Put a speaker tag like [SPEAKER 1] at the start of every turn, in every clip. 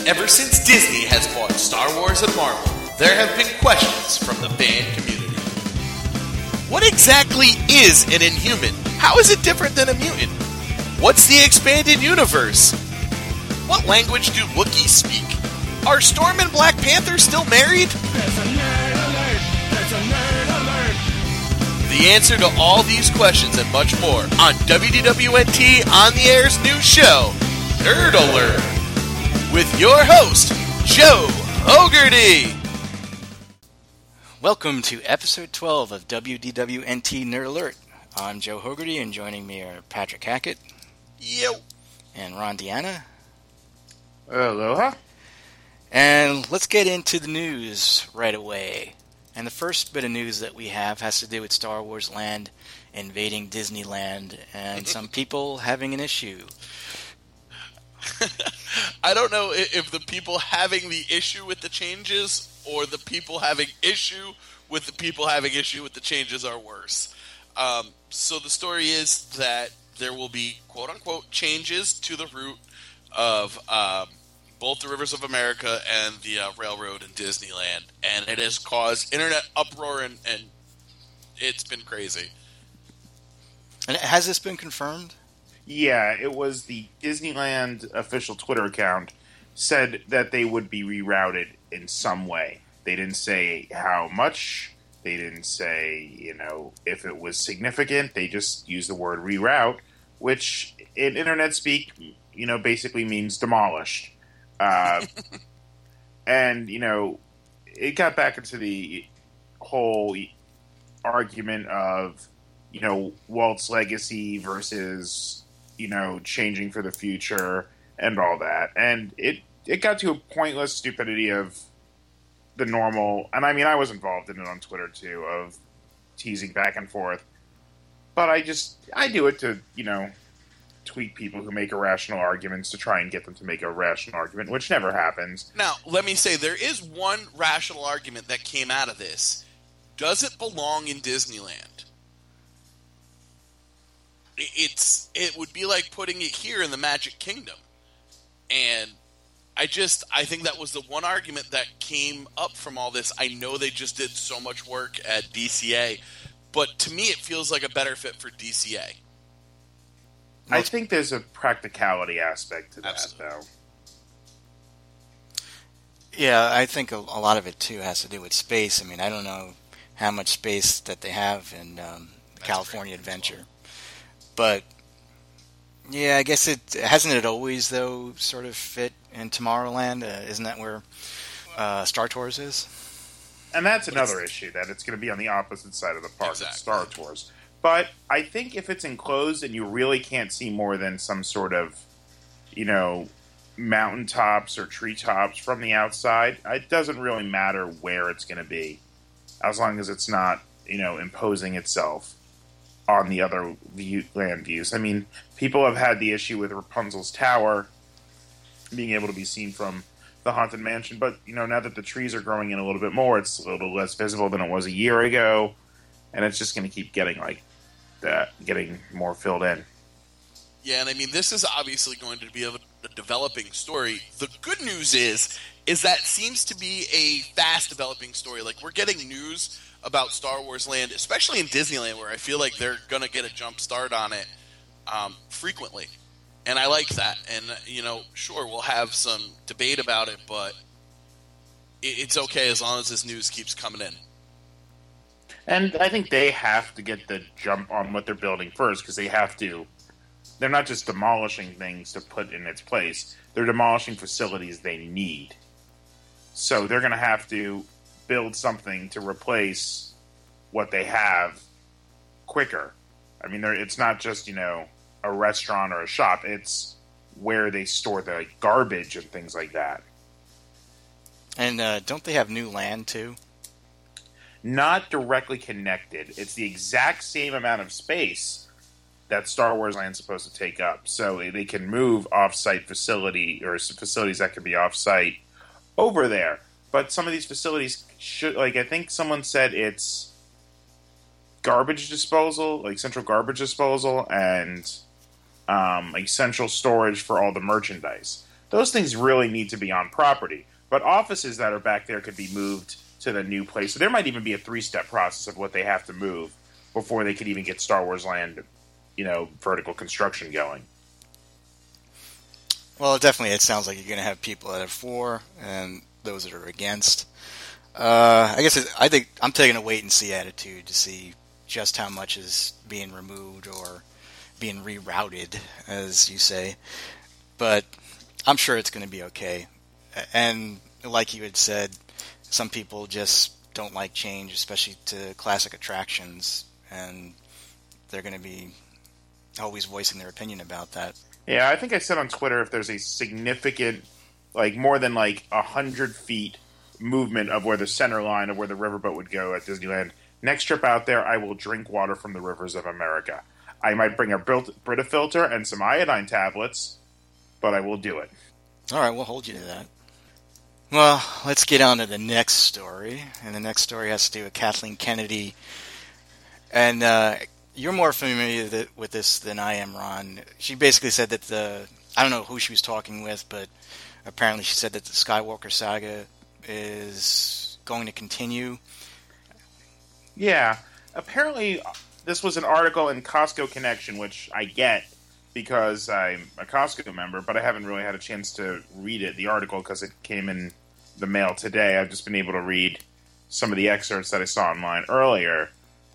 [SPEAKER 1] Ever since Disney has bought Star Wars and Marvel, there have been questions from the fan community. What exactly is an Inhuman? How is it different than a mutant? What's the expanded universe? What language do Wookiees speak? Are Storm and Black Panther still married?
[SPEAKER 2] That's a nerd alert! That's a nerd alert!
[SPEAKER 1] The answer to all these questions and much more on WDWNT On The Air's new show, Nerd Alert, with your host, Joe Hogarty.
[SPEAKER 3] Welcome to episode 12 of WDWNT Nerd Alert. I'm Joe Hogarty, and joining me are Patrick Hackett.
[SPEAKER 1] Yo.
[SPEAKER 3] And Ron Deanna.
[SPEAKER 4] Aloha.
[SPEAKER 3] And let's get into the news right away. And the first bit of news that we have has to do with Star Wars Land invading Disneyland and some people having an issue.
[SPEAKER 1] I don't know if the people having the issue with the changes or the people having issue with the people having issue with the changes are worse. So the story is that there will be quote-unquote changes to the route of both the Rivers of America and the railroad in Disneyland, and it has caused internet uproar, and it's been crazy.
[SPEAKER 3] And has this been confirmed?
[SPEAKER 4] Yeah, it was the Disneyland official Twitter account said that they would be rerouted in some way. They didn't say how much. They didn't say, if it was significant. They just used the word reroute, which in internet speak, basically means demolished. And, it got back into the whole argument of, Walt's legacy versus, changing for the future and all that. And it got to a pointless stupidity of the normal, and I was involved in it on Twitter too, of teasing back and forth. But I do it to, tweak people who make irrational arguments to try and get them to make a rational argument, which never happens.
[SPEAKER 1] Now, let me say, there is one rational argument that came out of this. Does it belong in Disneyland? It would be like putting it here in the Magic Kingdom. And I think that was the one argument that came up from all this. I know they just did so much work at DCA, but to me it feels like a better fit for DCA.
[SPEAKER 4] I think there's a practicality aspect to that,
[SPEAKER 1] Absolutely.
[SPEAKER 4] though.
[SPEAKER 3] Yeah, I think a lot of it, too, has to do with space. I don't know how much space that they have in the California Adventure. But, yeah, I guess hasn't it always, though, sort of fit in Tomorrowland? Isn't that where Star Tours is?
[SPEAKER 4] And that's another issue, that it's going to be on the opposite side of the park,
[SPEAKER 1] Exactly.
[SPEAKER 4] Star Tours. But I think if it's enclosed and you really can't see more than some sort of, mountaintops or treetops from the outside, it doesn't really matter where it's going to be, as long as it's not, imposing itself on the other land views. People have had the issue with Rapunzel's Tower being able to be seen from the Haunted Mansion, but, now that the trees are growing in a little bit more, it's a little less visible than it was a year ago, and it's just going to keep getting like that, getting more filled in.
[SPEAKER 1] Yeah, and this is obviously going to be a developing story. The good news is that it seems to be a fast developing story. Like, we're getting news about Star Wars Land, especially in Disneyland, where I feel like they're going to get a jump start on it frequently. And I like that. And, sure, we'll have some debate about it, but it's okay as long as this news keeps coming in.
[SPEAKER 4] And I think they have to get the jump on what they're building first, because they have to. They're not just demolishing things to put in its place. They're demolishing facilities they need. So they're going to have to build something to replace what they have quicker. It's not just, a restaurant or a shop. It's where they store the garbage and things like that.
[SPEAKER 3] And don't they have new land, too?
[SPEAKER 4] Not directly connected. It's the exact same amount of space that Star Wars Land's supposed to take up. So they can move off-site facilities that could be off-site over there. But some of these facilities should, I think someone said it's garbage disposal, central garbage disposal, and central storage for all the merchandise. those things really need to be on property. But offices that are back there could be moved to the new place. So there might even be a 3-step process of what they have to move before they could even get Star Wars Land, vertical construction going.
[SPEAKER 3] Well, definitely, it sounds like you're going to have people that are for and those that are against. I think I'm taking a wait and see attitude to see just how much is being removed or being rerouted, as you say. But I'm sure it's going to be okay. And like you had said, some people just don't like change, especially to classic attractions, and they're going to be always voicing their opinion about that.
[SPEAKER 4] Yeah, I think I said on Twitter, if there's a significant, more than 100 feet movement of where the center line of where the riverboat would go at Disneyland, next trip out there, I will drink water from the rivers of America. I might bring a Brita filter and some iodine tablets, but I will do it.
[SPEAKER 3] All right, we'll hold you to that. Well, let's get on to the next story. And the next story has to do with Kathleen Kennedy. And you're more familiar with this than I am, Ron. She basically said that I don't know who she was talking with, but apparently she said that the Skywalker saga is going to continue.
[SPEAKER 4] Yeah. Apparently, this was an article in Costco Connection, which I get because I'm a Costco member, but I haven't really had a chance to read it, the article, because it came in the mail today. I've just been able to read some of the excerpts that I saw online earlier.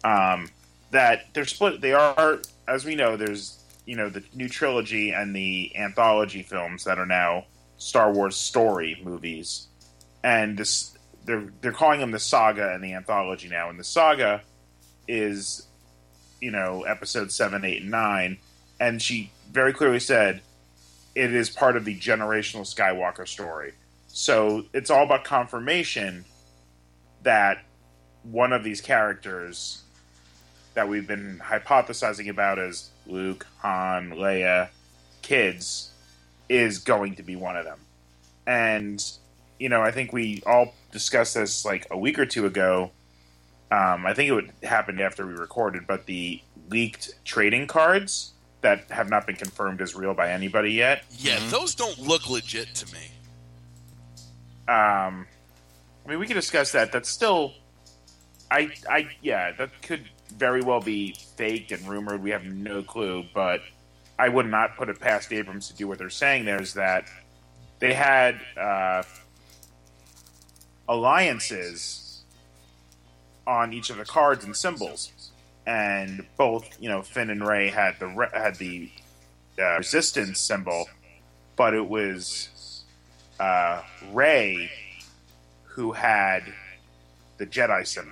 [SPEAKER 4] That they're split. They are, as we know, there's the new trilogy and the anthology films that are now Star Wars story movies, and this they're calling them the saga and the anthology now. And the saga is episode 7, 8, and 9, and she very clearly said it is part of the generational Skywalker story. So it's all about confirmation that one of these characters that we've been hypothesizing about as Luke, Han, Leia, kids, is going to be one of them. And, I think we all discussed this a week or two ago. I think it happened after we recorded, but the leaked trading cards that have not been confirmed as real by anybody yet.
[SPEAKER 1] Yeah, those don't look legit to me.
[SPEAKER 4] We can discuss that. That's still... that could very well be faked and rumored. We have no clue, but I would not put it past Abrams to do what they're saying there, is that they had alliances on each of the cards and symbols, and both Finn and Rey had the Resistance symbol, but it was Rey who had the Jedi symbol.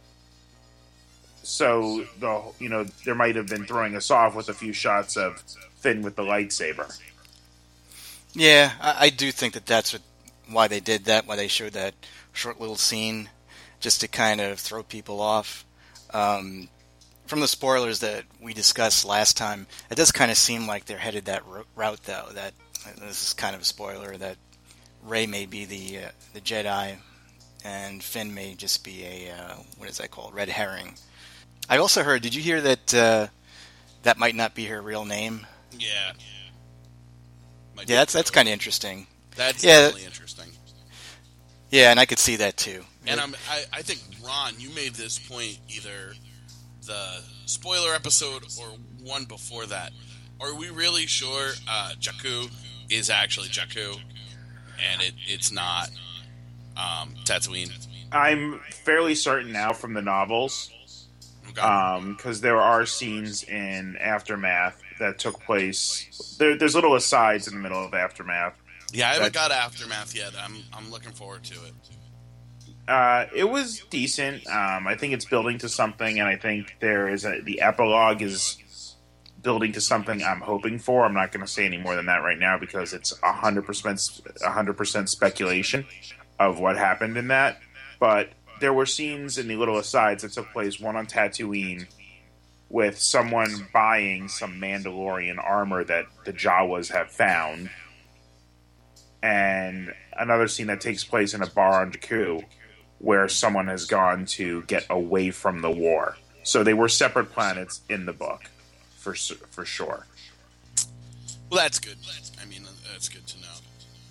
[SPEAKER 4] So there might have been throwing us off with a few shots of Finn with the lightsaber.
[SPEAKER 3] Yeah, I do think that's why they did that, why they showed that short little scene, just to kind of throw people off. From the spoilers that we discussed last time, it does kind of seem like they're headed that route, though. That this is kind of a spoiler, that Rey may be the Jedi, and Finn may just be a what is that called? Red herring. I also heard. Did you hear that that might not be her real name?
[SPEAKER 1] Yeah.
[SPEAKER 3] Yeah, that's kind of interesting.
[SPEAKER 1] That's definitely interesting.
[SPEAKER 3] Yeah, and I could see that too.
[SPEAKER 1] And I think, Ron, you made this point either the spoiler episode or one before that. Are we really sure Jakku is actually Jakku, and it's not Tatooine?
[SPEAKER 4] I'm fairly certain now from the novels, because there are scenes in Aftermath that took place. There's little asides in the middle of Aftermath.
[SPEAKER 1] Yeah, I haven't got Aftermath yet. I'm looking forward to it.
[SPEAKER 4] It was decent. I think it's building to something, and I think the epilogue is building to something I'm hoping for. I'm not going to say any more than that right now because it's 100% speculation of what happened in that. But there were scenes in the little asides that took place, one on Tatooine, with someone buying some Mandalorian armor that the Jawas have found, and another scene that takes place in a bar on Jakku, where someone has gone to get away from the war. So they were separate planets in the book, for sure.
[SPEAKER 1] Well, that's good. I mean, that's good to know.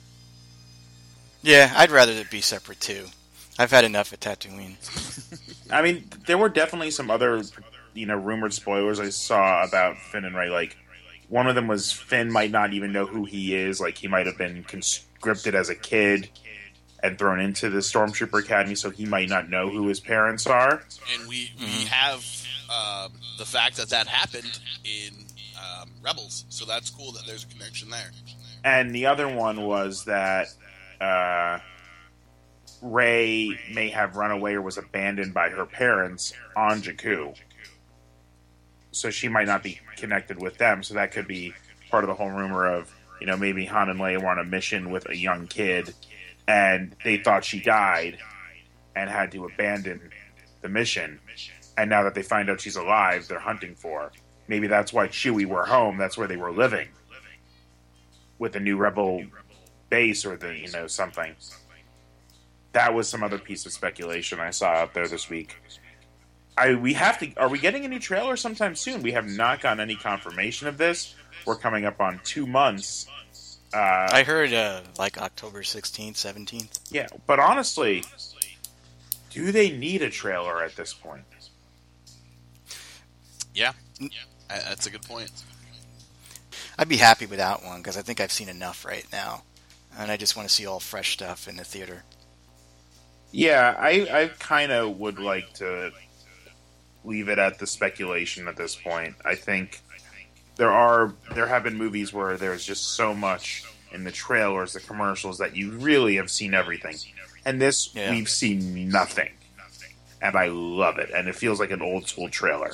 [SPEAKER 3] Yeah, I'd rather it be separate too. I've had enough at Tatooine.
[SPEAKER 4] I mean, there were definitely some other, rumored spoilers I saw about Finn and Rey. Like, one of them was Finn might not even know who he is. Like, he might have been conscripted as a kid and thrown into the Stormtrooper Academy, so he might not know who his parents are.
[SPEAKER 1] And we have the fact that happened in Rebels, so that's cool that there's a connection there.
[SPEAKER 4] And the other one was that Rey may have run away or was abandoned by her parents on Jakku. So she might not be connected with them, so that could be part of the whole rumor of, maybe Han and Leia were on a mission with a young kid, and they thought she died and had to abandon the mission. And now that they find out she's alive, they're hunting for her. Maybe that's why Chewie were home. That's where they were living. With the new Rebel base or something. That was some other piece of speculation I saw out there this week. Are we getting a new trailer sometime soon? We have not gotten any confirmation of this. We're coming up on 2 months.
[SPEAKER 3] I heard like October 16th, 17th.
[SPEAKER 4] Yeah, but honestly, do they need a trailer at this point?
[SPEAKER 1] Yeah, that's a good point.
[SPEAKER 3] I'd be happy without one because I think I've seen enough right now, and I just want to see all fresh stuff in the theater.
[SPEAKER 4] Yeah, I kind of would like to leave it at the speculation at this point. I think there have been movies where there's just so much in the trailers, the commercials, that you really have seen everything. And this, we've seen nothing. And I love it. And it feels like an old school trailer.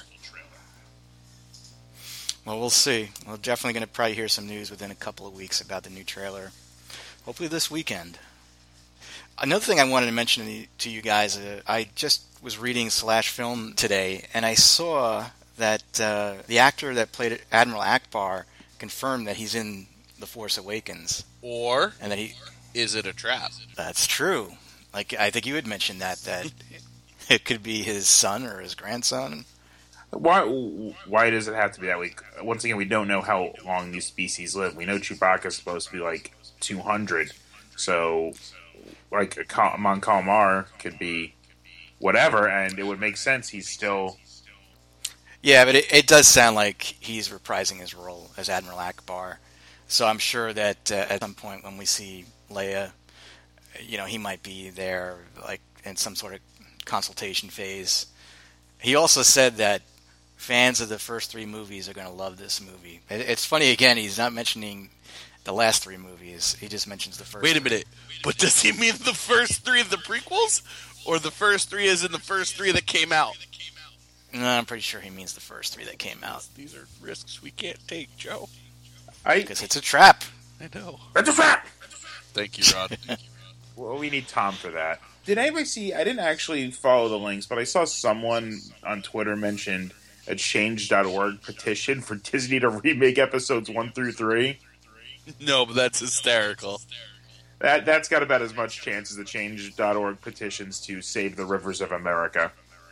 [SPEAKER 3] Well, we'll see. We're definitely going to probably hear some news within a couple of weeks about the new trailer. Hopefully this weekend. Another thing I wanted to mention to you guys, I just was reading /film today, and I saw that the actor that played Admiral Akbar confirmed that he's in The Force Awakens.
[SPEAKER 1] Or
[SPEAKER 3] and that
[SPEAKER 1] is it a trap?
[SPEAKER 3] That's true. Like, I think you had mentioned that it could be his son or his grandson.
[SPEAKER 4] Why does it have to be that way? Once again, we don't know how long these species live. We know Chewbacca's supposed to be like 200, so like Mon Calamari could be whatever, and it would make sense he's still...
[SPEAKER 3] Yeah, but it does sound like he's reprising his role as Admiral Akbar. So I'm sure that at some point when we see Leia, he might be there, like in some sort of consultation phase. He also said that fans of the first 3 movies are going to love this movie. It's funny, again, he's not mentioning the last 3 movies. He just mentions the first.
[SPEAKER 1] Wait a minute. But does he mean the first 3 of the prequels? Or the first 3 as in the first 3 that came out?
[SPEAKER 3] No, I'm pretty sure he means the first 3 that came out.
[SPEAKER 1] These are risks we can't take, Joe.
[SPEAKER 3] Because it's a trap.
[SPEAKER 1] I know.
[SPEAKER 4] It's a trap!
[SPEAKER 1] Thank you, Rod.
[SPEAKER 4] Well, we need Tom for that. Did anybody see... I didn't actually follow the links, but I saw someone on Twitter mentioned a change.org petition for Disney to remake episodes 1 through 3.
[SPEAKER 1] No, but that's hysterical.
[SPEAKER 4] That's got about as much chance as the change.org petitions to save the rivers of America.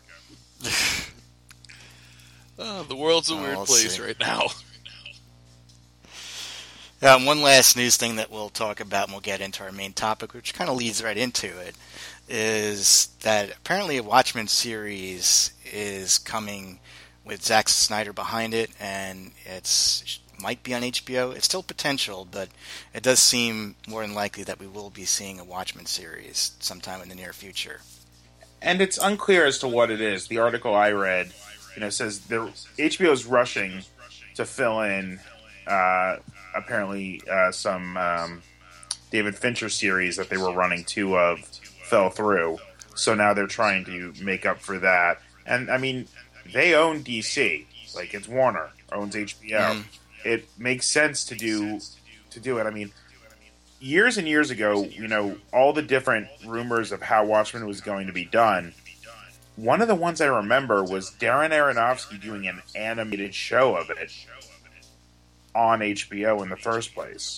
[SPEAKER 1] The world's a weird place right now.
[SPEAKER 3] One last news thing that we'll talk about, and we'll get into our main topic, which kind of leads right into it, is that apparently a Watchmen series is coming with Zack Snyder behind it, and it might be on HBO. It's still potential, but it does seem more than likely that we will be seeing a Watchmen series sometime in the near future.
[SPEAKER 4] And it's unclear as to what it is. The article I read, says HBO is rushing to fill in apparently some David Fincher series that they were running 2 of fell through. So now they're trying to make up for that. And I mean, they own DC. Like, it's Warner owns HBO. It makes sense to do it. I mean, years and years ago, all the different rumors of how Watchmen was going to be done. One of the ones I remember was Darren Aronofsky doing an animated show of it on HBO in the first place.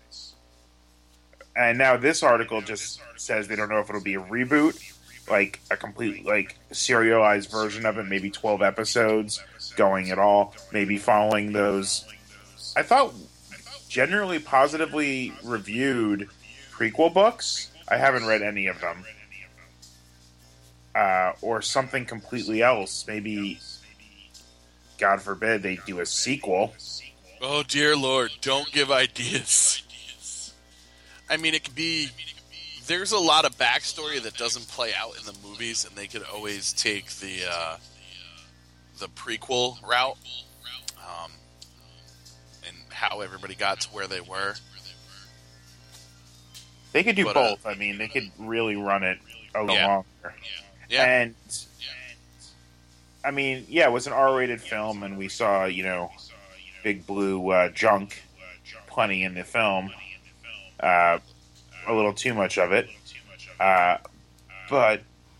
[SPEAKER 4] And now this article just says they don't know if it'll be a reboot, like a complete, like, serialized version of it, maybe 12 episodes going at all, maybe following those, I thought, generally positively reviewed prequel books. I haven't read any of them. Or something completely else. Maybe, God forbid, they do a sequel.
[SPEAKER 1] Oh, dear Lord, don't give ideas. I mean, it could be... There's a lot of backstory that doesn't play out in the movies, and they could always take the prequel route, and how everybody got to where they were.
[SPEAKER 4] They could do both. I mean, they could really run it a little longer.
[SPEAKER 1] Yeah.
[SPEAKER 4] And, I mean, yeah, it was an R-rated film, and we saw, Big Blue junk plenty in the film. A little too much of it. But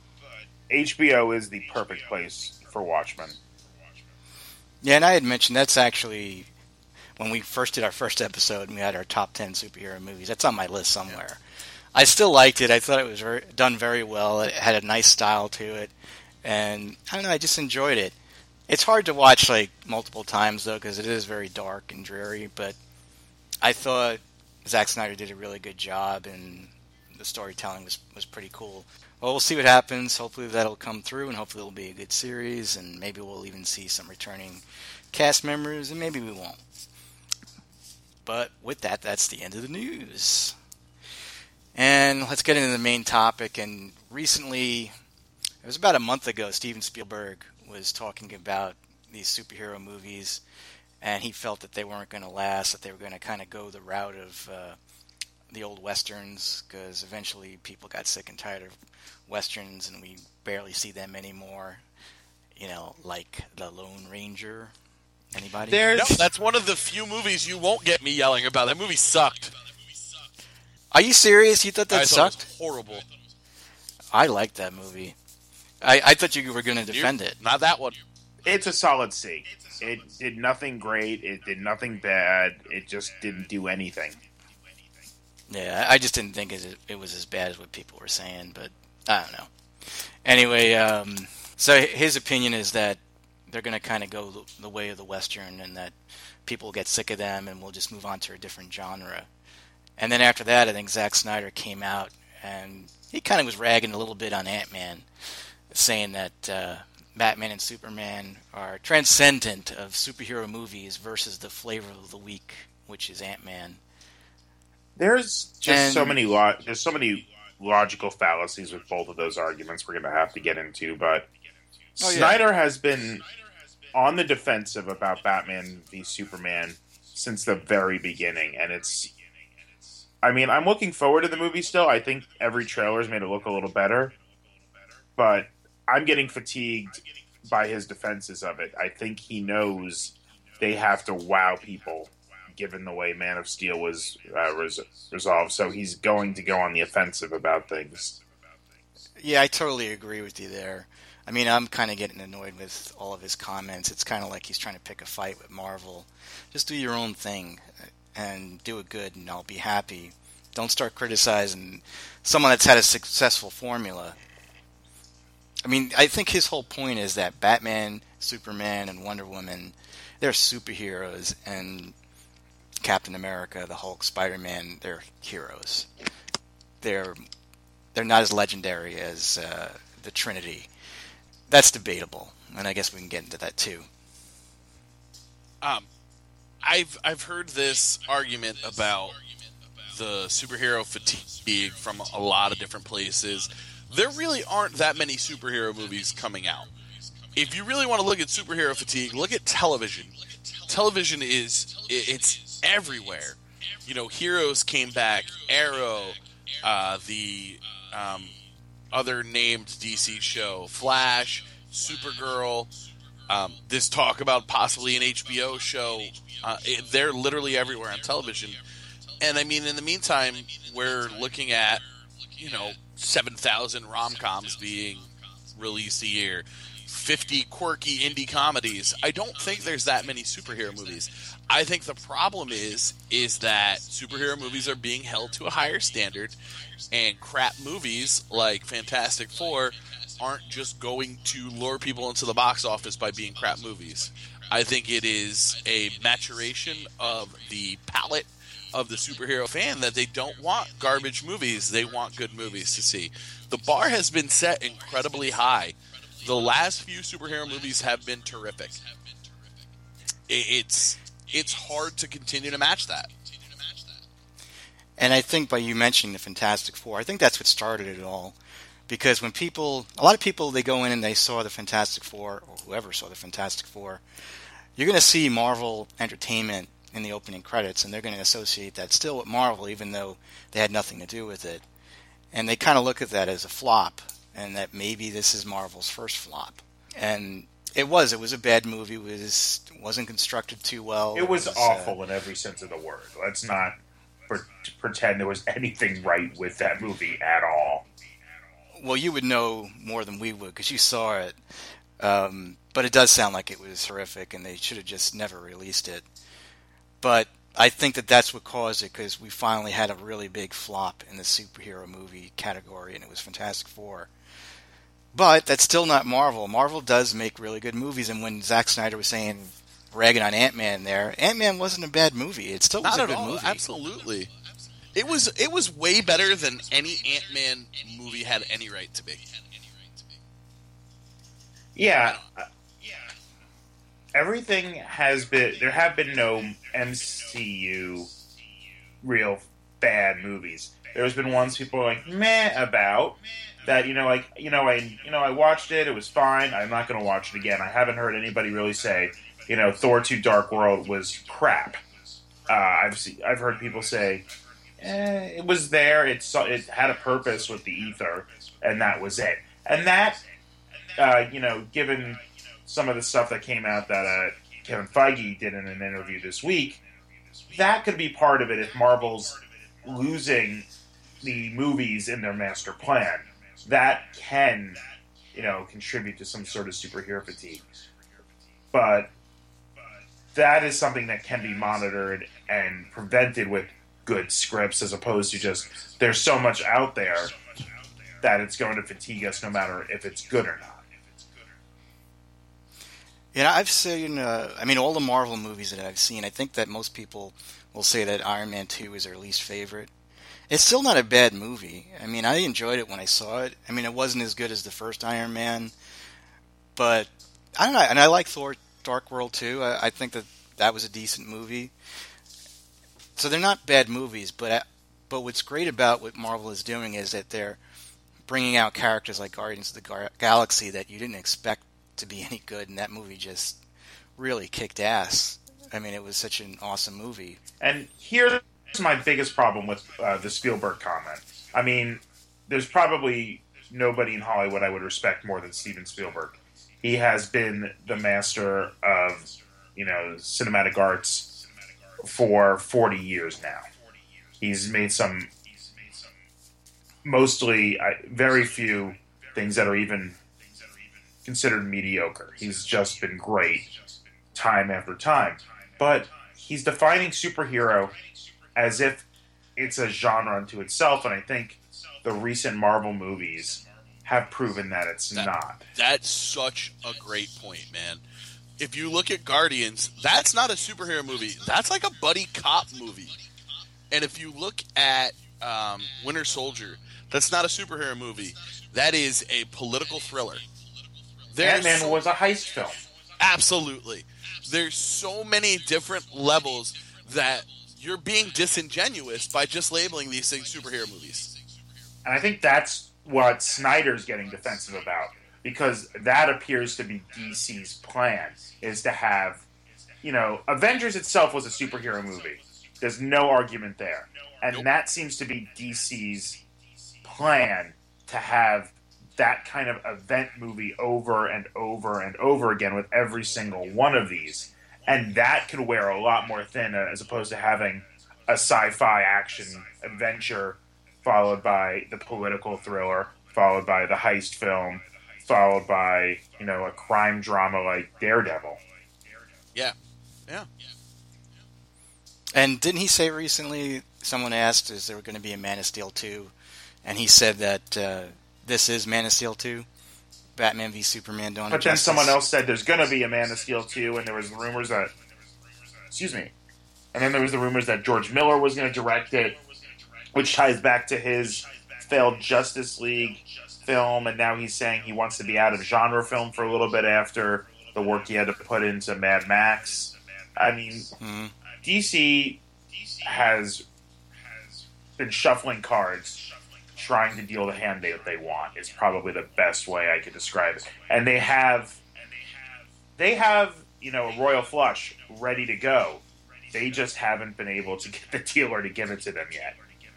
[SPEAKER 4] HBO is the perfect place for Watchmen.
[SPEAKER 3] Yeah, and I had mentioned that's actually, when we first did our first episode and we had our top 10 superhero movies, that's on my list somewhere. I still liked it. I thought it was done very well. It had a nice style to it. And, I don't know, I just enjoyed it. It's hard to watch, multiple times, though, because it is very dark and dreary. But I thought Zack Snyder did a really good job, and the storytelling was pretty cool. Well, we'll see what happens. Hopefully that'll come through, and hopefully it'll be a good series, and maybe we'll even see some returning cast members, and maybe we won't. But with that, that's the end of the news. And let's get into the main topic. And recently, it was about a month ago, Steven Spielberg was talking about these superhero movies, and he felt that they weren't going to last, that they were going to kind of go the route of the old Westerns, because eventually people got sick and tired of Westerns, and we barely see them anymore. Like The Lone Ranger. Anybody?
[SPEAKER 1] No, that's one of the few movies you won't get me yelling about. That movie sucked.
[SPEAKER 3] Are you serious? You thought that sucked?
[SPEAKER 1] It was horrible.
[SPEAKER 3] I liked that movie. I thought you were going to defend it.
[SPEAKER 1] Not that one.
[SPEAKER 4] It's a solid C. It did nothing great. It did nothing bad. It just didn't do anything.
[SPEAKER 3] Yeah, I just didn't think it was as bad as what people were saying, but I don't know. Anyway, so his opinion is that they're going to kind of go the way of the Western, and that people will get sick of them, and we'll just move on to a different genre. And then after that, I think Zack Snyder came out, and he kind of was ragging a little bit on Ant-Man, saying that Batman and Superman are transcendent of superhero movies versus the flavor of the week, which is Ant-Man.
[SPEAKER 4] There's just so many logical fallacies with both of those arguments we're going to have to get into, but Snyder has been on the defensive about Batman v Superman since the very beginning, and I'm looking forward to the movie still. I think every trailer has made it look a little better, but I'm getting fatigued by his defenses of it. I think he knows they have to wow people, given the way Man of Steel was resolved, so he's going to go on the offensive about things.
[SPEAKER 3] Yeah, I totally agree with you there. I'm kind of getting annoyed with all of his comments. It's kind of like he's trying to pick a fight with Marvel. Just do your own thing and do it good, and I'll be happy. Don't start criticizing someone that's had a successful formula. I think his whole point is that Batman, Superman, and Wonder Woman, they're superheroes, and Captain America, the Hulk, Spider-Man, they're heroes. They're not as legendary as the Trinity. That's debatable, and I guess we can get into that too.
[SPEAKER 1] I've heard this argument about the superhero fatigue from a lot of different places. There really aren't that many superhero movies coming out. If you really want to look at superhero fatigue, look at television. Television it's everywhere. Heroes came back, Arrow, the other named DC show, Flash, Supergirl, this talk about possibly an HBO show. They're literally everywhere on television. And in the meantime, we're looking at, 7,000 rom-coms being released a year, 50 quirky indie comedies. I don't think there's that many superhero movies. I think the problem is that superhero movies are being held to a higher standard, and crap movies like Fantastic Four aren't just going to lure people into the box office by being crap movies. I think it is a maturation of the palette of the superhero fan that they don't want garbage movies. They want good movies to see. The bar has been set incredibly high. The last few superhero movies have been terrific. It's hard to continue to match that.
[SPEAKER 3] And I think by you mentioning the Fantastic Four, I think that's what started it all. Because when a lot of people, they go in and they saw the Fantastic Four, or whoever saw the Fantastic Four, you're going to see Marvel Entertainment in the opening credits, and they're going to associate that still with Marvel, even though they had nothing to do with it. And they kind of look at that as a flop, and that maybe this is Marvel's first flop. And it was a bad movie. It wasn't constructed too well.
[SPEAKER 4] It was awful in every sense of the word. Let's not pretend there was anything right with that movie at all.
[SPEAKER 3] Well, you would know more than we would because you saw it. But it does sound like it was horrific, and they should have just never released it. But I think that's what caused it, because we finally had a really big flop in the superhero movie category, and it was Fantastic Four. But that's still not Marvel. Marvel does make really good movies, and when Zack Snyder was saying, ragging on Ant-Man there, Ant-Man wasn't a bad movie. It still was a good movie.
[SPEAKER 1] Absolutely. It was way better than any Ant-Man movie had any right to be.
[SPEAKER 4] Yeah. Everything has been... There have been no MCU real bad movies. There's been ones people are like, meh, about... That, I watched it, it was fine, I'm not going to watch it again. I haven't heard anybody really say, Thor 2 Dark World was crap. I've heard people say, it was there, it had a purpose with the ether, and that was it. And that, given some of the stuff that came out that Kevin Feige did in an interview this week, that could be part of it if Marvel's losing the movies in their master plan. That can, contribute to some sort of superhero fatigue. But that is something that can be monitored and prevented with good scripts, as opposed to just, there's so much out there that it's going to fatigue us no matter if it's good or not.
[SPEAKER 3] Yeah, I've seen, all the Marvel movies that I've seen, I think that most people will say that Iron Man 2 is their least favorite. It's still not a bad movie. I enjoyed it when I saw it. It wasn't as good as the first Iron Man, but I don't know. And I like Thor: Dark World too. I think that was a decent movie. So they're not bad movies, but what's great about what Marvel is doing is that they're bringing out characters like Guardians of the Galaxy that you didn't expect to be any good, and that movie just really kicked ass. It was such an awesome movie.
[SPEAKER 4] And here's my biggest problem with the Spielberg comment. There's probably nobody in Hollywood I would respect more than Steven Spielberg. He has been the master of, cinematic arts for 40 years now. He's made some, mostly, very few things that are even considered mediocre. He's just been great time after time. But he's defining superhero as if it's a genre unto itself, and I think the recent Marvel movies have proven that it's not.
[SPEAKER 1] That's such a great point, man. If you look at Guardians, that's not a superhero movie. That's like a buddy cop movie. And if you look at Winter Soldier, that's not a superhero movie. That is a political thriller.
[SPEAKER 4] Ant-Man was a heist film.
[SPEAKER 1] Absolutely. There's so many different levels that you're being disingenuous by just labeling these things superhero movies.
[SPEAKER 4] And I think that's what Snyder's getting defensive about, because that appears to be DC's plan, is to have, Avengers itself was a superhero movie. There's no argument there. And that seems to be DC's plan, to have that kind of event movie over and over and over again with every single one of these. And that could wear a lot more thin, as opposed to having a sci-fi action adventure followed by the political thriller, followed by the heist film, followed by, a crime drama like Daredevil.
[SPEAKER 1] Yeah.
[SPEAKER 3] And didn't he say recently, someone asked, is there going to be a Man of Steel 2? And he said that this is Man of Steel 2. Batman v Superman Dawn of Justice.
[SPEAKER 4] But then someone else said there's going to be a Man of Steel 2, and there was rumors that... Excuse me. And then there was the rumors that George Miller was going to direct it, which ties back to his failed Justice League film, and now he's saying he wants to be out of genre film for a little bit after the work he had to put into Mad Max. I mean, DC has been shuffling cards, trying to deal the hand that they want, is probably the best way I could describe it. And they have, a royal flush ready to go. They just haven't been able to get the dealer to give it to them yet.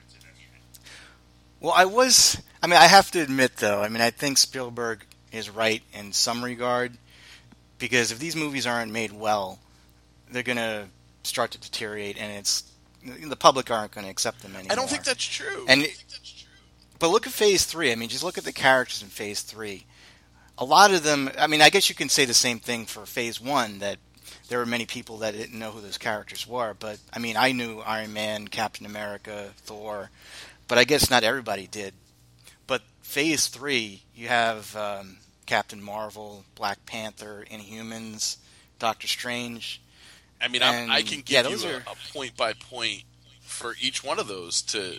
[SPEAKER 3] Well, I have to admit, though, I think Spielberg is right in some regard, because if these movies aren't made well, they're going to start to deteriorate, and the public aren't going to accept them anymore.
[SPEAKER 1] I don't think that's true.
[SPEAKER 3] But look at Phase 3. Just look at the characters in Phase 3. A lot of them, I guess you can say the same thing for Phase 1, that there were many people that didn't know who those characters were. But, I knew Iron Man, Captain America, Thor, but I guess not everybody did. But Phase 3, you have Captain Marvel, Black Panther, Inhumans, Doctor Strange.
[SPEAKER 1] I can give you a point-by-point for each one of those to,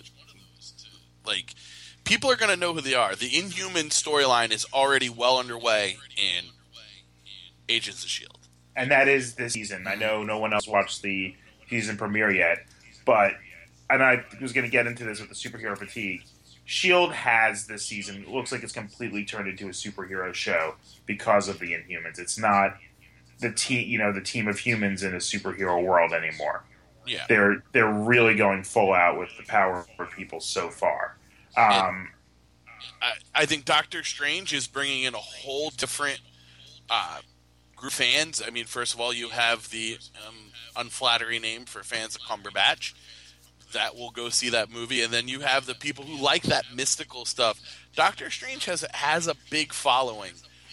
[SPEAKER 1] people are going to know who they are. The Inhuman storyline is already well underway in Agents of S.H.I.E.L.D.
[SPEAKER 4] And that is this season. I know no one else watched the season premiere yet, and I was going to get into this with the superhero fatigue. S.H.I.E.L.D. has this season, it looks like it's completely turned into a superhero show because of the Inhumans. It's not the team of humans in a superhero world anymore.
[SPEAKER 1] Yeah.
[SPEAKER 4] They're really going full out with the power of people so far.
[SPEAKER 1] I think Doctor Strange is bringing in a whole different group of fans. First of all, you have the unflattering name for fans of Cumberbatch that will go see that movie, and then you have the people who like that mystical stuff. Doctor Strange has a big following.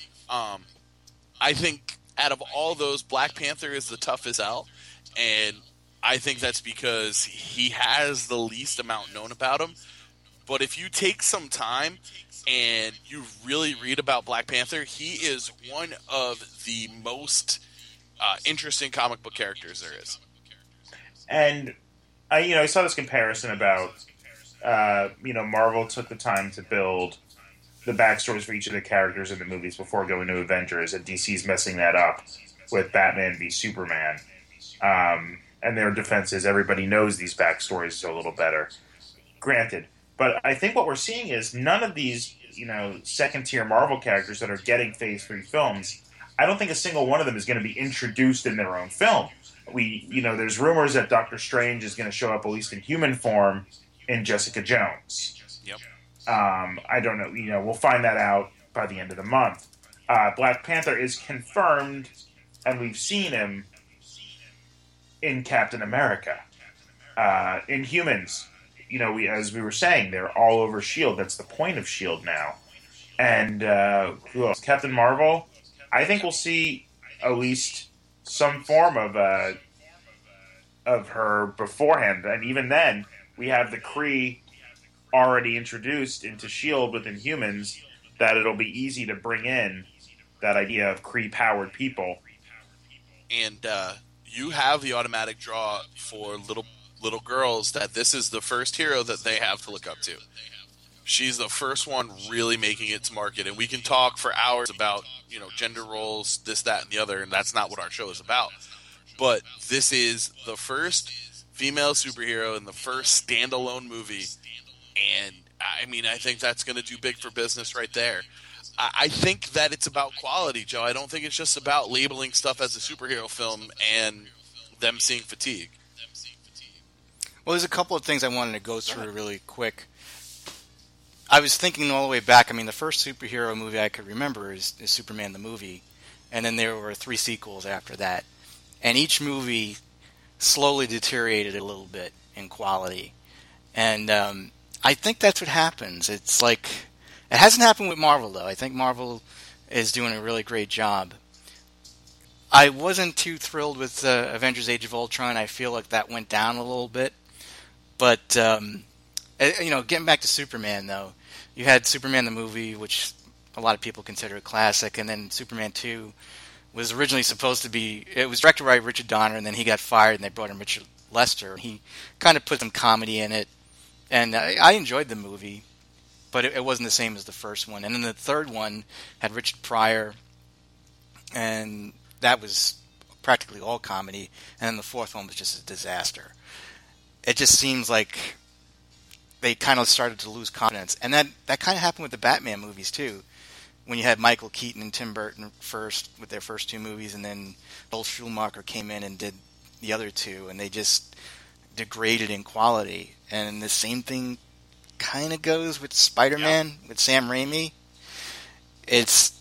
[SPEAKER 1] I think out of all those, Black Panther is the toughest sell, and I think that's because he has the least amount known about him. But if you take some time and you really read about Black Panther, he is one of the most interesting comic book characters there is.
[SPEAKER 4] And I saw this comparison about Marvel took the time to build the backstories for each of the characters in the movies before going to Avengers, and DC's messing that up with Batman v Superman. And their defense is everybody knows these backstories a little better. Granted. But I think what we're seeing is none of these, second-tier Marvel characters that are getting Phase 3 films, I don't think a single one of them is going to be introduced in their own film. There's rumors that Doctor Strange is going to show up, at least in human form, in Jessica Jones.
[SPEAKER 1] Yep.
[SPEAKER 4] I don't know. We'll find that out by the end of the month. Black Panther is confirmed, and we've seen him in Captain America. Inhumans, as we were saying, they're all over S.H.I.E.L.D. That's the point of S.H.I.E.L.D. now. And who else? Captain Marvel. I think we'll see at least some form of her beforehand. And even then, we have the Kree already introduced into S.H.I.E.L.D. with Inhumans, that it'll be easy to bring in that idea of Kree-powered people.
[SPEAKER 1] And you have the automatic draw for little girls that this is the first hero that they have to look up to. She's the first one really making its market, and we can talk for hours about gender roles, this, that, and the other, and that's not what our show is about. But this is the first female superhero in the first standalone movie, and I think that's going to do big for business right there. I think that it's about quality, Joe. I don't think it's just about labeling stuff as a superhero film and them seeing fatigue.
[SPEAKER 3] Well, there's a couple of things I wanted to go through really quick. I was thinking all the way back. The first superhero movie I could remember is Superman the movie, and then there were 3 sequels after that. And each movie slowly deteriorated a little bit in quality. And I think that's what happens. It's like, it hasn't happened with Marvel, though. I think Marvel is doing a really great job. I wasn't too thrilled with Avengers Age of Ultron. I feel like that went down a little bit. But, getting back to Superman, though, you had Superman the movie, which a lot of people consider a classic, and then Superman 2 was originally supposed to be, it was directed by Richard Donner, and then he got fired, and they brought in Lester. He kind of put some comedy in it, and I enjoyed the movie, but it wasn't the same as the first one. And then the third one had Richard Pryor, and that was practically all comedy. And then the fourth one was just a disaster. It just seems like they kind of started to lose confidence. And that kind of happened with the Batman movies, too. When you had Michael Keaton and Tim Burton first with their first two movies, and then Joel Schumacher came in and did the other two, and they just degraded in quality. And the same thing kind of goes with Spider-Man, with Sam Raimi. It's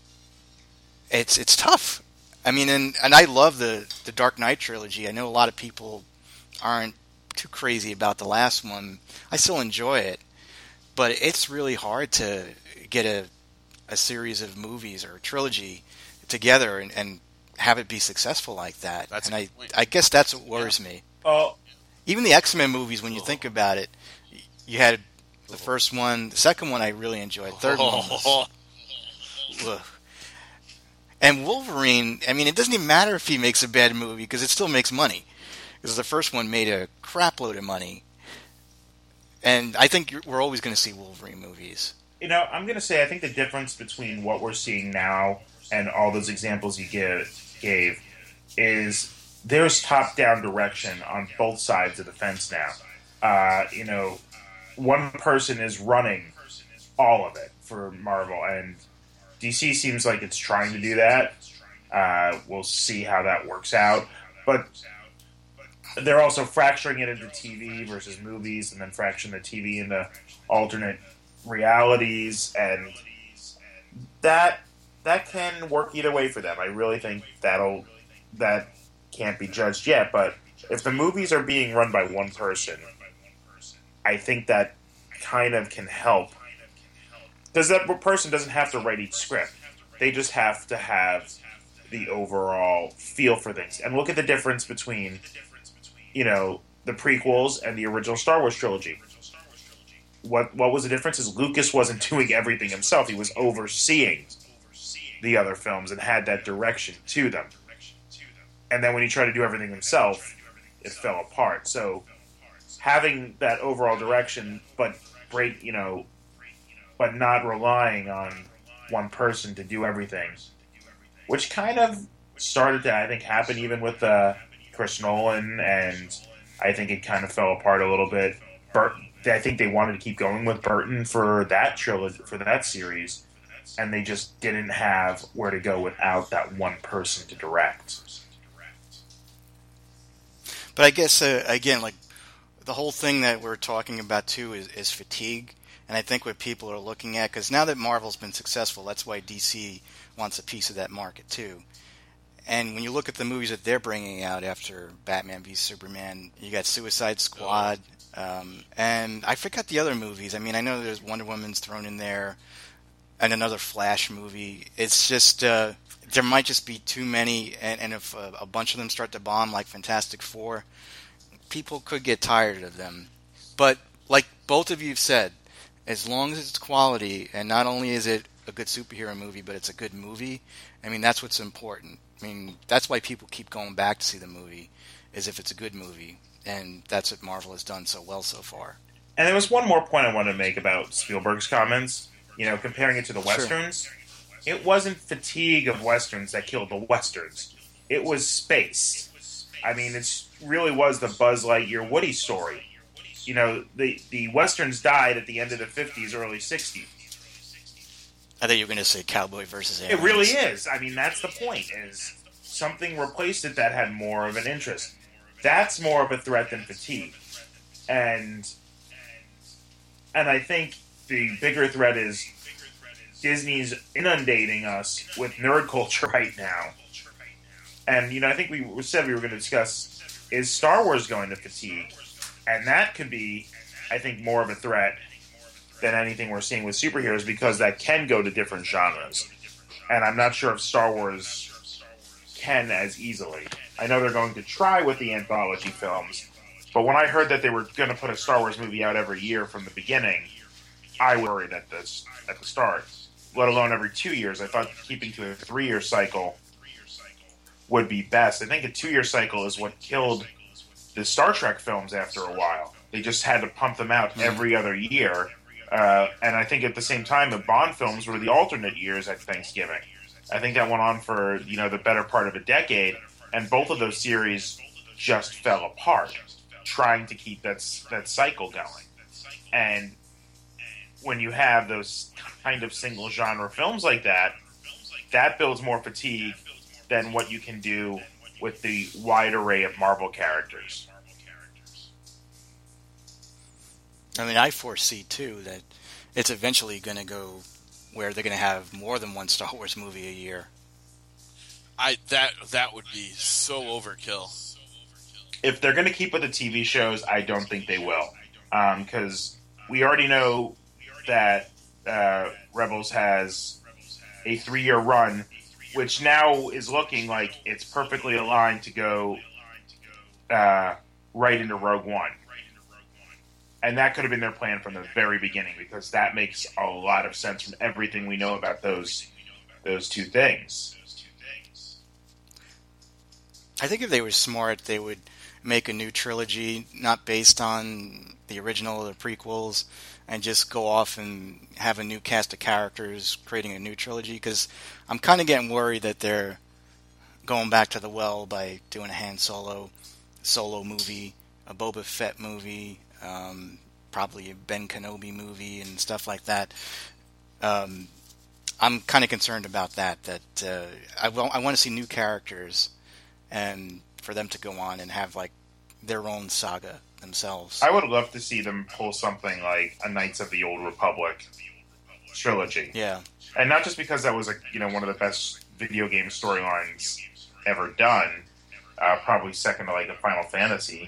[SPEAKER 3] tough. I mean, and I love the Dark Knight trilogy. I know a lot of people aren't too crazy about the last one. I still enjoy it, but it's really hard to get a series of movies or a trilogy together and have it be successful like that.
[SPEAKER 1] That's
[SPEAKER 3] and I guess that's what worries me.
[SPEAKER 4] Oh,
[SPEAKER 3] Even the X-Men movies, when you think about it, you had the first one, the second one I really enjoyed, third one was... Ugh. And Wolverine, I mean, it doesn't even matter if he makes a bad movie because it still makes money. Because the first one made a crap load of money. And I think we're always going to see Wolverine movies.
[SPEAKER 4] you know, I'm going to say I think the difference between what we're seeing now and all those examples you gave is there's top-down direction on both sides of the fence now. You know, one person is running all of it for Marvel, and DC seems like it's trying to do that. We'll see how that works out. But they're also fracturing it into TV versus movies, and then fracturing the TV into alternate realities, and that can work either way for them. I really think that can't be judged yet, but if the movies are being run by one person, I think that kind of can help. Because that person doesn't have to write each script. They just have to have the overall feel for things. And look at the difference between, you know, the prequels and the original Star Wars trilogy. What was the difference is Lucas wasn't doing everything himself. He was overseeing the other films and had that direction to them. And then when he tried to do everything himself, it fell apart. So having that overall direction, but not relying on one person to do everything, which kind of started to, I think, happen even with Chris Nolan, and I think it kind of fell apart a little bit. I think they wanted to keep going with Burton for that trilogy, for that series, and they just didn't have where to go without that one person to direct.
[SPEAKER 3] But I guess, again, like, the whole thing that we're talking about, too, is fatigue. And I think what people are looking at, because now that Marvel's been successful, that's why DC wants a piece of that market, too. And when you look at the movies that they're bringing out after Batman v Superman, you got Suicide Squad, and I forgot the other movies. I mean, I know there's Wonder Woman's thrown in there, and another Flash movie. It's just, there might just be too many, and if a bunch of them start to bomb, like Fantastic Four, people could get tired of them. But, like both of you have said, as long as it's quality, and not only is it a good superhero movie, but it's a good movie, I mean, that's what's important. I mean, that's why people keep going back to see the movie, is if it's a good movie. And that's what Marvel has done so well so far.
[SPEAKER 4] And there was one more point I wanted to make about Spielberg's comments. You know, comparing it to the Westerns. Sure. It wasn't fatigue of Westerns that killed the Westerns. It was space. I mean, it really was the Buzz Lightyear Woody story. You know, the Westerns died at the end of the 50s, early 60s.
[SPEAKER 3] I thought you were going to say Cowboy versus Aliens.
[SPEAKER 4] It really is. I mean, that's the point, is something replaced it that had more of an interest. That's more of a threat than fatigue. And I think the bigger threat is Disney's inundating us with nerd culture right now. And, you know, I think we said we were going to discuss, is Star Wars going to fatigue? And that could be, I think, more of a threat than anything we're seeing with superheroes, because that can go to different genres. And I'm not sure if Star Wars can as easily. I know they're going to try with the anthology films, but when I heard that they were going to put a Star Wars movie out every year from the beginning, I worried at the start, let alone every 2 years. I thought keeping to a 3-year cycle would be best. I think a 2-year cycle is what killed the Star Trek films after a while. They just had to pump them out every other year. And I think at the same time, the Bond films were the alternate years at Thanksgiving. I think that went on for, the better part of a decade, and both of those series just fell apart, trying to keep that cycle going. And when you have those kind of single genre films like that, that builds more fatigue than what you can do with the wide array of Marvel characters.
[SPEAKER 3] I mean, I foresee, too, that it's eventually going to go where they're going to have more than one Star Wars movie a year.
[SPEAKER 1] That would be so overkill.
[SPEAKER 4] If they're going to keep with the TV shows, I don't think they will. Because we already know that Rebels has a 3-year run, which now is looking like it's perfectly aligned to go right into Rogue One. And that could have been their plan from the very beginning, because that makes a lot of sense from everything we know about those two things.
[SPEAKER 3] I think if they were smart, they would make a new trilogy, not based on the original or the prequels, and just go off and have a new cast of characters, creating a new trilogy, because I'm kind of getting worried that they're going back to the well by doing a Han Solo movie, a Boba Fett movie, probably a Ben Kenobi movie and stuff like that. I'm kind of concerned about that I want to see new characters, and for them to go on and have like their own saga themselves.
[SPEAKER 4] I would love to see them pull something like a Knights of the Old Republic trilogy.
[SPEAKER 3] Yeah.
[SPEAKER 4] And not just because that was one of the best video game storylines ever done, probably second to like the Final Fantasy.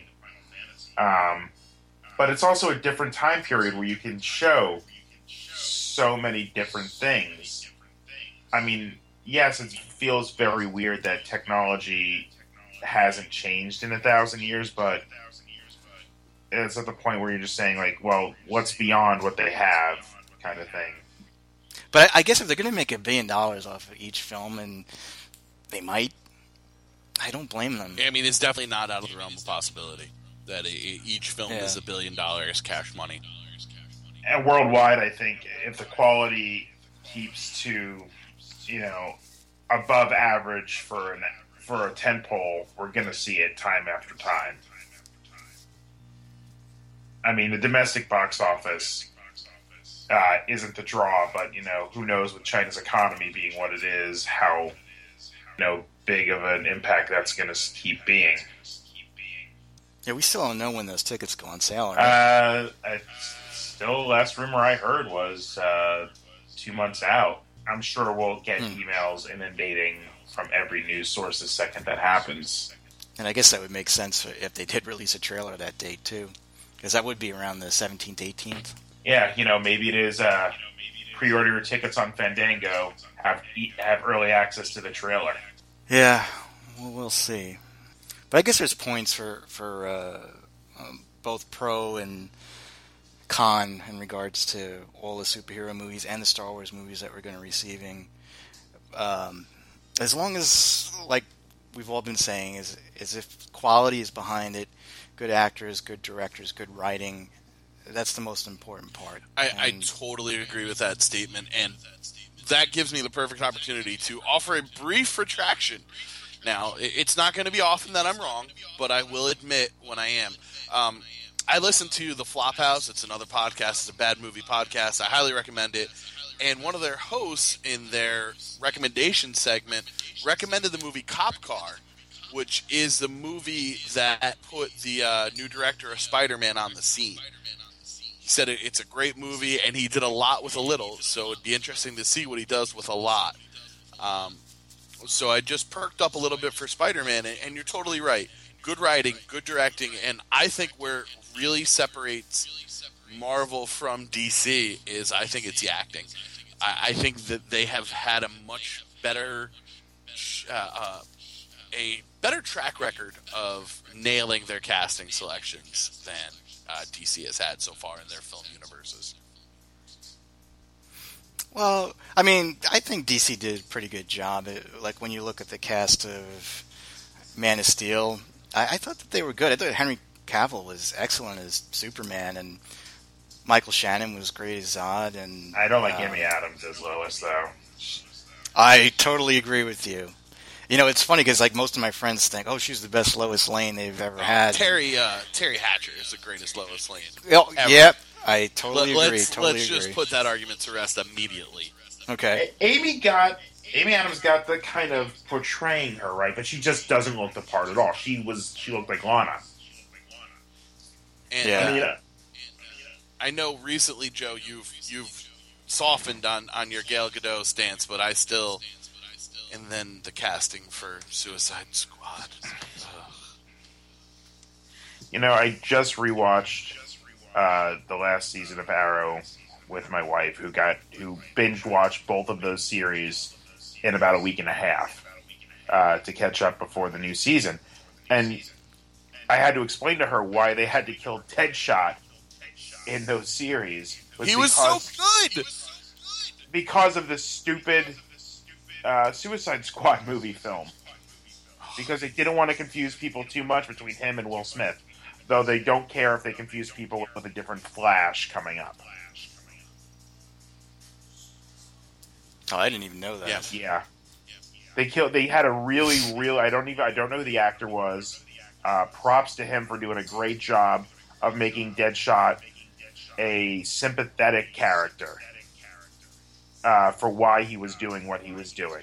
[SPEAKER 4] But it's also a different time period where you can show so many different things. I mean, yes, it feels very weird that technology hasn't changed in 1,000 years, but it's at the point where you're just saying, like, well, what's beyond what they have, kind of thing.
[SPEAKER 3] But I guess if they're going to make $1 billion off of each film, and they might, I don't blame them.
[SPEAKER 1] I mean, it's definitely not out of the realm of possibility that each film is $1 billion cash money.
[SPEAKER 4] And worldwide, I think if the quality keeps to, above average for a tentpole, we're going to see it time after time. I mean, the domestic box office isn't the draw, but, who knows with China's economy being what it is, how, big of an impact that's going to keep being.
[SPEAKER 3] Yeah, we still don't know when those tickets go on sale. Right?
[SPEAKER 4] Still, last rumor I heard was 2 months out. I'm sure we'll get emails inundating from every news source the second that happens.
[SPEAKER 3] And I guess that would make sense if they did release a trailer that date, too. Because that would be around the 17th, 18th.
[SPEAKER 4] Yeah, maybe it is pre-order your tickets on Fandango, have early access to the trailer.
[SPEAKER 3] Yeah, well, we'll see. But I guess there's points for both pro and con in regards to all the superhero movies and the Star Wars movies that we're going to be receiving. As long as, like we've all been saying, is if quality is behind it, good actors, good directors, good writing, that's the most important part.
[SPEAKER 1] I totally agree with that statement, and that gives me the perfect opportunity to offer a brief retraction. Now, it's not going to be often that I'm wrong, but I will admit when I am. I listen to The Flophouse. It's another podcast. It's a bad movie podcast. I highly recommend it. And one of their hosts in their recommendation segment recommended the movie Cop Car, which is the movie that put the new director of Spider-Man on the scene. He said it's a great movie, and he did a lot with a little, so it'd be interesting to see what he does with a lot. So I just perked up a little bit for Spider-Man, and you're totally right. Good writing, good directing, and I think where it really separates Marvel from DC is I think it's the acting. I think that they have had a much better track record of nailing their casting selections than DC has had so far in their film universes.
[SPEAKER 3] Well, I mean, I think DC did a pretty good job. Like when you look at the cast of Man of Steel, I thought that they were good. I thought Henry Cavill was excellent as Superman, and Michael Shannon was great as Zod. And
[SPEAKER 4] I don't like Amy Adams as Lois, though.
[SPEAKER 3] I totally agree with you. You know, it's funny because like most of my friends think, "Oh, she's the best Lois Lane they've ever had."
[SPEAKER 1] Terry Hatcher is the greatest Lois Lane.
[SPEAKER 3] Oh,
[SPEAKER 1] ever.
[SPEAKER 3] yep, I totally agree.
[SPEAKER 1] Let's just put that argument to rest immediately.
[SPEAKER 3] Okay.
[SPEAKER 4] Amy Adams got the kind of portraying her, right? But she just doesn't look the part at all. She looked like Lana.
[SPEAKER 1] And,
[SPEAKER 3] Yeah.
[SPEAKER 1] I know recently, Joe, you've softened on your Gal Gadot stance, but I still. And then the casting for Suicide Squad. Ugh.
[SPEAKER 4] You know, I just rewatched the last season of Arrow with my wife, who binge watched both of those series in about a week and a half to catch up before the new season, and I had to explain to her why they had to kill Deadshot in those series.
[SPEAKER 1] He was so good
[SPEAKER 4] because of the stupid Suicide Squad movie film. Because they didn't want to confuse people too much between him and Will Smith. Though they don't care if they confuse people with a different Flash coming up.
[SPEAKER 3] Oh, I didn't even know that.
[SPEAKER 4] Yeah. They had a really I don't know who the actor was. Props to him for doing a great job of making Deadshot a sympathetic character. For why he was doing what he was doing.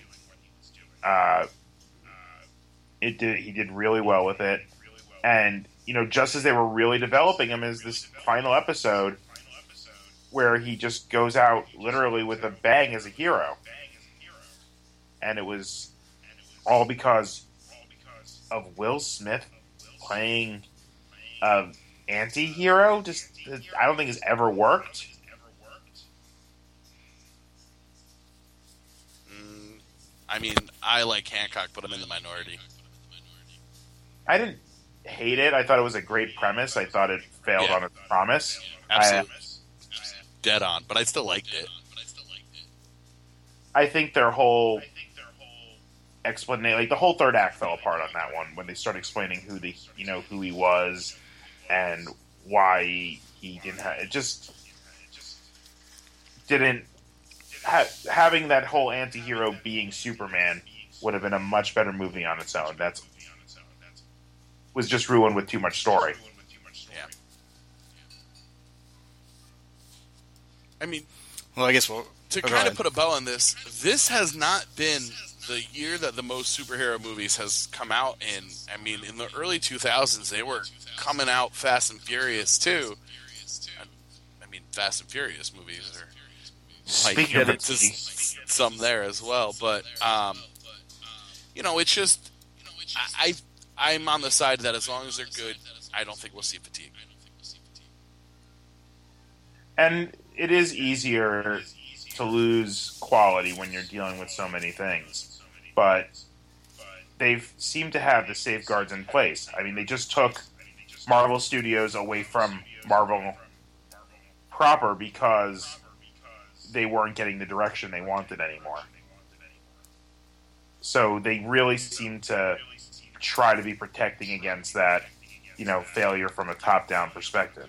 [SPEAKER 4] He did really well with it. And, you know, just as they were really developing him is this final episode where he just goes out literally with a bang as a hero. And it was all because of Will Smith playing an anti-hero. Just, I don't think it's ever worked.
[SPEAKER 1] I mean, I like Hancock, but I'm in the minority.
[SPEAKER 4] I didn't hate it. I thought it was a great premise. I thought it failed on its promise.
[SPEAKER 1] Absolutely. Dead on, but I still liked it.
[SPEAKER 4] I think their whole explanation, like the whole third act, fell apart on that one when they started explaining who he was and why he didn't have it. Just didn't. Having that whole anti-hero being Superman would have been a much better movie on its own. That was just ruined with too much story.
[SPEAKER 1] Yeah. I mean,
[SPEAKER 3] Well, I guess
[SPEAKER 1] to kind of put a bow on this has not been the year that the most superhero movies has come out in. I mean, in the early 2000s, they were coming out Fast and Furious too. I mean, Fast and Furious movies are.
[SPEAKER 4] Speaking of
[SPEAKER 1] some there as well, but you know, it's just I'm on the side that as long as they're good, I don't think we'll see fatigue.
[SPEAKER 4] And it is easier to lose quality when you're dealing with so many things, but they seem to have the safeguards in place. I mean, they just took Marvel Studios away from Marvel proper because they weren't getting the direction they wanted anymore. So they really seem to try to be protecting against that, you know, failure from a top-down perspective.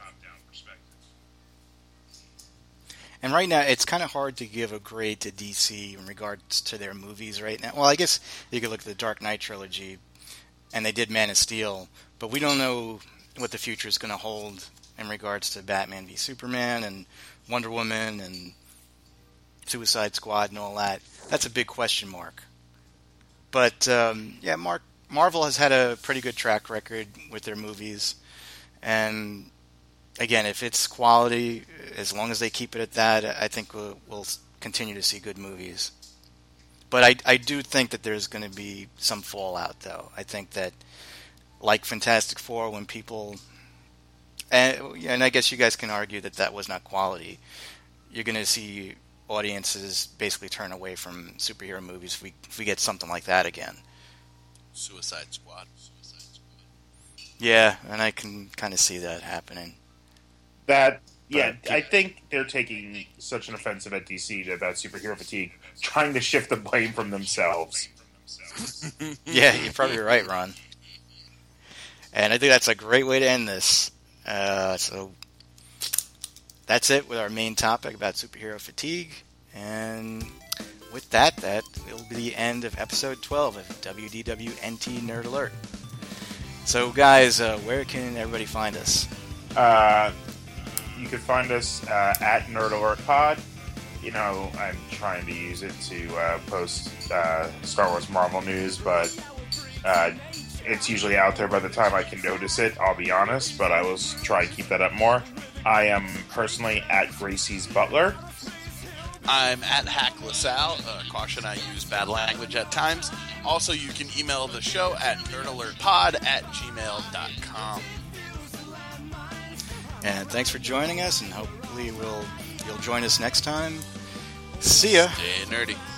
[SPEAKER 3] And right now, it's kind of hard to give a grade to DC in regards to their movies right now. Well, I guess you could look at the Dark Knight trilogy, and they did Man of Steel, but we don't know what the future is going to hold in regards to Batman v Superman and Wonder Woman and Suicide Squad and all that. That's a big question mark. But, yeah, Marvel has had a pretty good track record with their movies. And, again, if it's quality, as long as they keep it at that, I think we'll continue to see good movies. But I do think that there's going to be some fallout, though. I think that, like Fantastic Four, when people... And I guess you guys can argue that that was not quality. You're going to see audiences basically turn away from superhero movies if we get something like that again.
[SPEAKER 1] Suicide Squad.
[SPEAKER 3] Yeah, and I can kind of see that happening.
[SPEAKER 4] I think they're taking such an offensive at DC about superhero fatigue, trying to shift the blame from themselves.
[SPEAKER 3] Yeah, you're probably right, Ron. And I think that's a great way to end this. So that's it with our main topic about superhero fatigue. And with that will be the end of episode 12 of WDWNT Nerd Alert. So, guys, where can everybody find us?
[SPEAKER 4] You can find us at Nerd Alert Pod. You know, I'm trying to use it to post Star Wars Marvel news, but it's usually out there by the time I can notice it, I'll be honest, but I will try and keep that up more. I am personally at Gracie's Butler.
[SPEAKER 1] I'm at Hack LaSalle. Caution, I use bad language at times. Also, you can email the show at nerdalertpod@gmail.com.
[SPEAKER 3] And thanks for joining us, and hopefully you'll join us next time. See ya.
[SPEAKER 1] Stay nerdy.